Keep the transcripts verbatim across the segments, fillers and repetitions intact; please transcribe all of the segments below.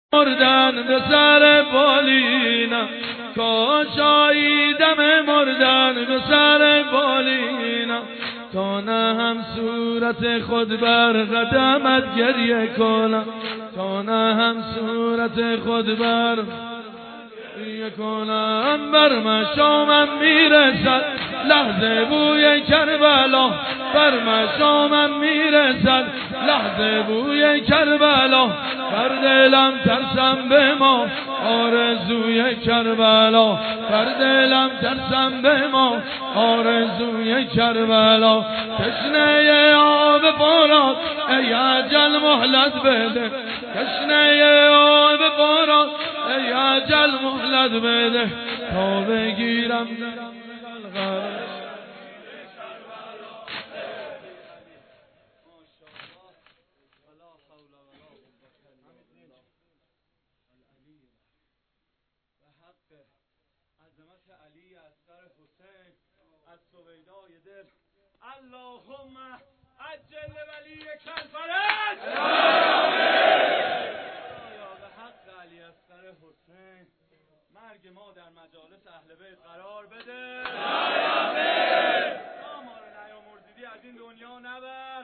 مردن به سر بالینم، کاش آیدم مردن به سر بالینم، تا نه هم صورت خود بر قدمت گریه کنم، تا نه هم صورت خود بر گریه کنم. بر مشامم میرسد لحظه بوی کربلا، بر مشامم میرسد لحظه بوی کربلا، بر دلم ترسم به ما آرزوی کربلا، بر دلم ترسم به ما آرزوی کربلا. تشنه آب فرات ای اجل مهلت بده، تشنه آب فرات ای اجل مهلت بده، تا بگیرم غرق. عظمت علی اصغر حسین از سویدای دل، اللهم عجل ولی کلفرج. یا به حق علی اصغر حسین مرگ ما در مجالس اهل بیت قرار بده. ما ما رو نیامرزیدی از این دنیا نبر.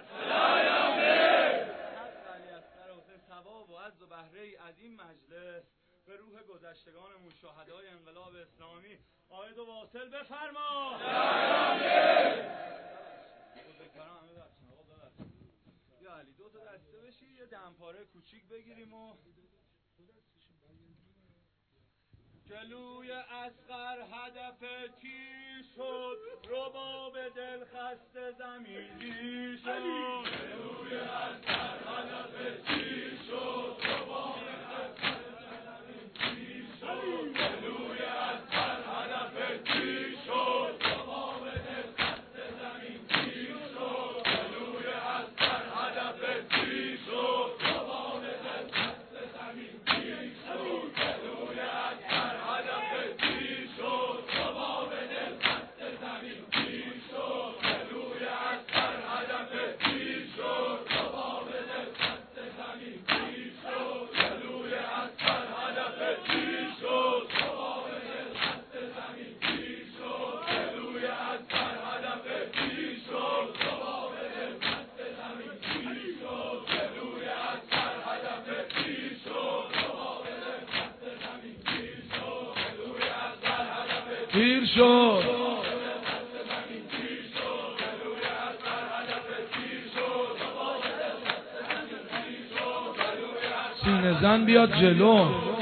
حق علی اصغر حسین ثواب و عز و بهره ای از این مجلس به روح گذشتگانمون شهدای انقلاب اسلامی عاید و واصل بفرما. یا علی دو تا دسته بشی یه دمپاره کوچیک بگیریم و جلوی اصغر هدف تیر شد، رباب دل خسته زمین گیر شد. جلوی اصغر هدف تیر شد، رباب جلوی اصغر هدف تیر شد، رباب دل خسته زمین گیر شد. جلوی اصغر هدف تیر شد، رباب دل خسته زمین گیر شد. جلوی اصغر هدف تیر شد، رباب دل خسته زمین گیر شد. جلوی اصغر هدف تیر شد، رباب دل خسته زمین گیر شد. جلوی اصغر هدف تیر شد، رباب دل خسته زمین گیر شد. جلوی اصغر هدف تیر شد، رباب دل خسته زمین گیر شد. جلوی اصغر هدف تیر شد، رباب دل خسته زمین گیر شد. جلوی اصغر هدف تیر شد، سینه زن بیاد جلو.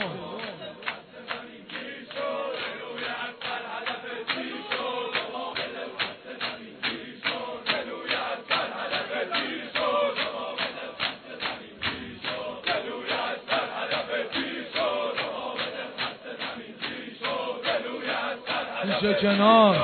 میشه کنار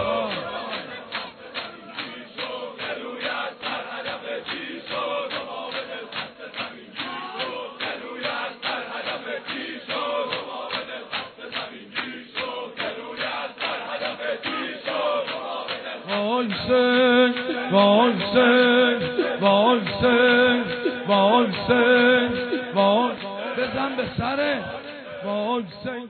وایسن وایسن وایسن وایسن وایسن بزن به سره وایسن